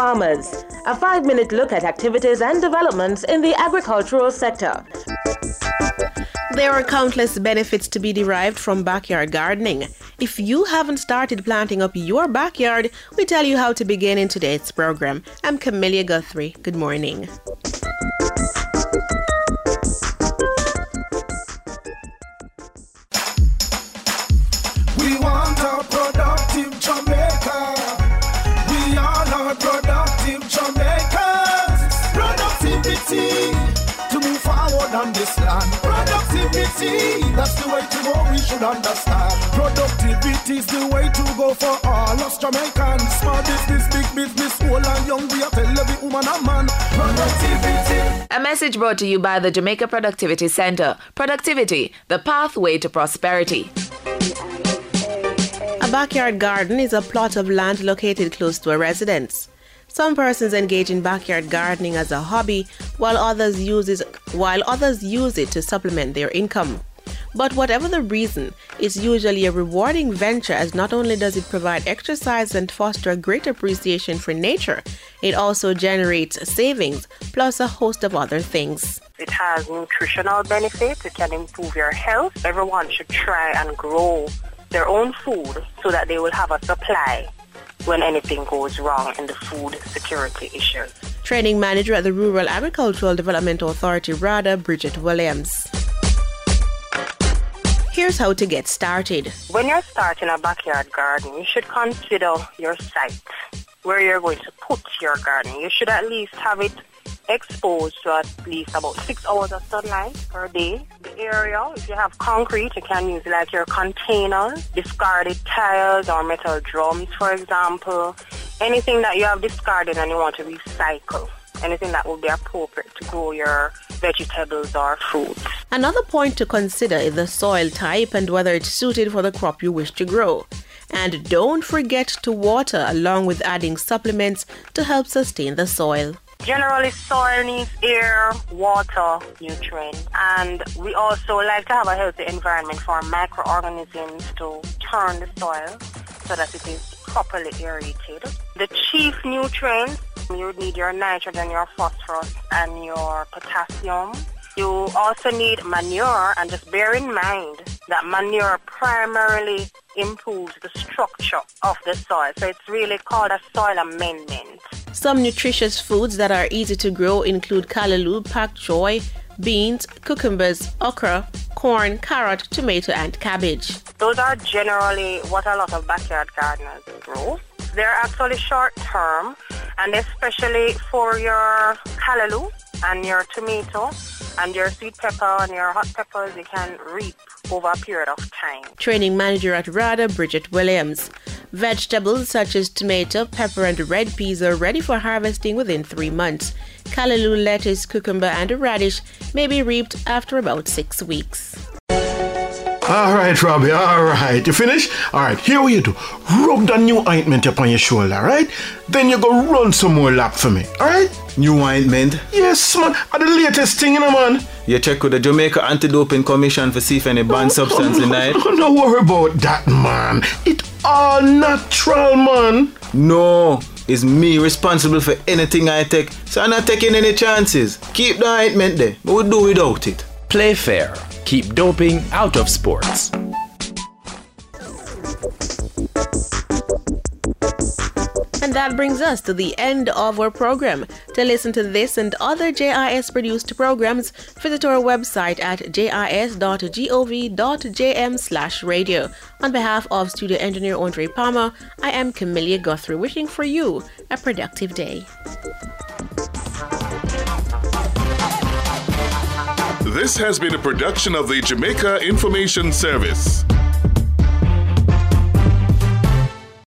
farmers. A 5-minute look at activities and developments in the agricultural sector. There are countless benefits to be derived from backyard gardening. If you haven't started planting up your backyard, we tell you how to begin in today's program. I'm Camelia Guthrie. Good morning. We want a productive Jamaica. We all are productive Jamaicans. Productivity to move forward on this land. Productivity, that's the way to go, we should understand. Productivity is the way to go for all us Jamaicans. Small business, big business, old and young, we are tell every woman and man. Productivity. A message brought to you by the Jamaica Productivity Center. Productivity, the pathway to prosperity. A backyard garden is a plot of land located close to a residence. Some persons engage in backyard gardening as a hobby, while others use it to supplement their income. But whatever the reason, it's usually a rewarding venture, as not only does it provide exercise and foster a great appreciation for nature, it also generates savings, plus a host of other things. It has nutritional benefits, it can improve your health. Everyone should try and grow their own food so that they will have a supply when anything goes wrong in the food security issues. Training manager at the Rural Agricultural Development Authority, RADA, Bridget Williams. Here's how to get started. When you're starting a backyard garden, you should consider your site, where you're going to put your garden. You should at least have it exposed to at least about 6 hours of sunlight per day. The area, if you have concrete, you can use like your containers, discarded tires or metal drums, for example. Anything that you have discarded and you want to recycle. Anything that will be appropriate to grow your vegetables or fruits. Another point to consider is the soil type and whether it's suited for the crop you wish to grow. And don't forget to water along with adding supplements to help sustain the soil. Generally, soil needs air, water, nutrients, and we also like to have a healthy environment for microorganisms to turn the soil so that it is properly aerated. The chief nutrients, you would need your nitrogen, your phosphorus, and your potassium. You also need manure, and just bear in mind that manure primarily improves the structure of the soil. So it's really called a soil amendment. Some nutritious foods that are easy to grow include callaloo, pak choy, beans, cucumbers, okra, corn, carrot, tomato, and cabbage. Those are generally what a lot of backyard gardeners grow. They're actually short term, and especially for your callaloo and your tomato and your sweet pepper and your hot peppers, you can reap over a period of time. Training manager at RADA, Bridget Williams. Vegetables such as tomato, pepper, and red peas are ready for harvesting within 3 months. Callaloo, lettuce, cucumber, and radish may be reaped after about 6 weeks. All right, Robbie, all right. You finish? All right, here what you do. Rub the new ointment up on your shoulder, all right? Then you go run some more lap for me, all right? New ointment? Yes, man. The latest thing, you know, man. You check with the Jamaica Anti-Doping Commission for see if any banned substance in it? Don't worry about that, man. It's all natural, man. No, it's me responsible for anything I take, so I'm not taking any chances. Keep the ointment there, but we'll do without it. Play fair. Keep doping out of sports. And that brings us to the end of our program. To listen to this and other JIS produced programs, visit our website at jis.gov.jm/radio. On behalf of studio engineer Andre Palmer, I am Camelia Guthrie, wishing for you a productive day. This has been a production of the Jamaica Information Service.